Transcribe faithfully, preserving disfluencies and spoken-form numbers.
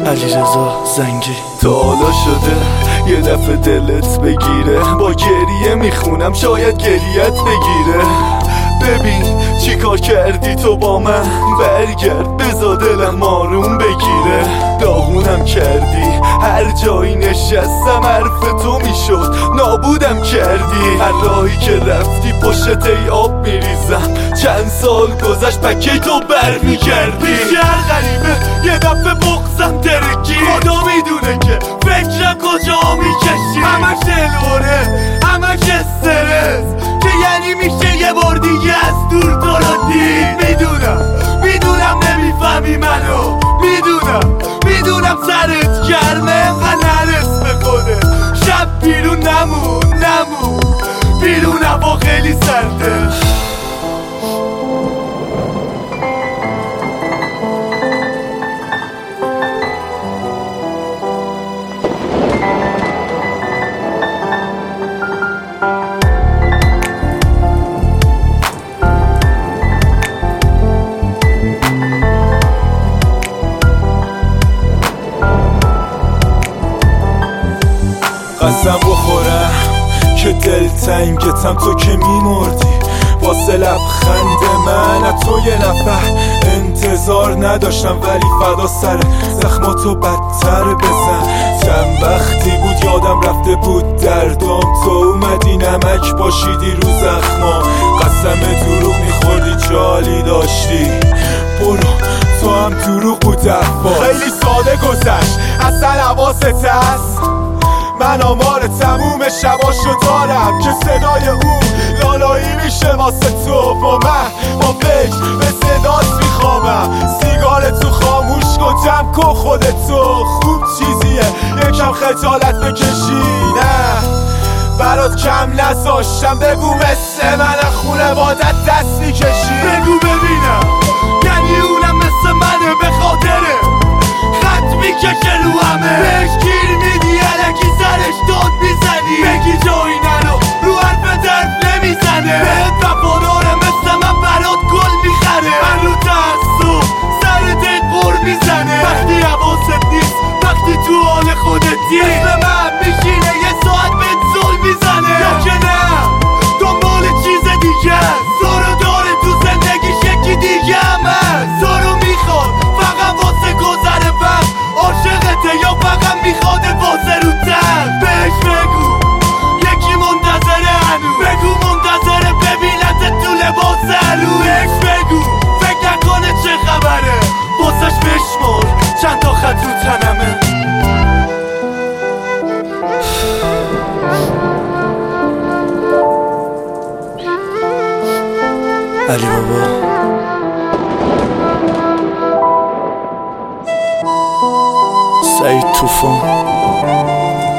علیرضا زنگی. تا حالا شده یه دفعه دلت بگیره، با گریه میخونم شاید گریت بگیره. ببین چی کار کردی تو با من، برگرد بزا دلم آروم بگیره. داغونم کردی هر جایی نشستم حرف تو میشد، نابودم کردی. هر راهی که رفتی پشت ای آب میریزم، چند سال گذشت پکه تو بر میگردی. هر غریبه یه دفعه بغزم ترکی، خدا میدونه که فکرم کجا میکشی. همش دلوره همش استرس، که یعنی میشه یه بار دیگه از دور تو رو دید. میدونم میدونم نمیفهمی منو، میدونم میدونم سرت گرمه انقدر نرس به خودت. شب بیرون نمون نمون بیرون هوا خیلی سرده. قسم بخورم که دلتنگتم تو که میمردی، واسه لبخند من از تو یه نفر انتظار نداشتم، ولی فدا سر زخماتو بدتر بزن. چند وقتی بود یادم رفته بود دردام، تو اومدی نمک پاشیدی رو زخما. قسم دروغ میخوردی جالی داشتی، برو تو هم دروغ بود افباز. خیلی ساده گذشت اصلا حواست هست، من آمار تموم شباشو دارم که صدای اون لالایی میشه واسه تو. با من با فکر به صدات میخوابم، سیگار تو خاموش کن جمع کن خودتو. خوب چیزیه یکم خجالت بکشی، نه برات کم نذاشتم. بگو مثل من خونه بادت دست میکشی، بگو ببینم یعنی اونم مثل منه به خاطره خط میکشه رو همه. بهش گیر میدی الکی سرش داد میزنی، بگی جایی نرو رو حرف درد نمیزنه. بهت وفاداره مثل من برات گل میخره، من رو تعصب سر دل قر میزنه. وقتی حواست نیست وقتی تو حال خودتی، مثل من میشینه یه ساعت بهت زل میزنه. یا که نه دنبال چیز دیگه سارو داره تو زندگیش یکی دیگه هم هست. سارو میخواد فقط واسه گذر وقت عاشقته، یا فقط میخواد واسه رو تن. بهش بگو یکی منتظره هنوز، بگو منتظره ببینت تو لباس هلو. بهش بگو فکر نکنه چه خبره، واسش بشمر چند تا خط رو تنمه. علی بابا سعید طوفان.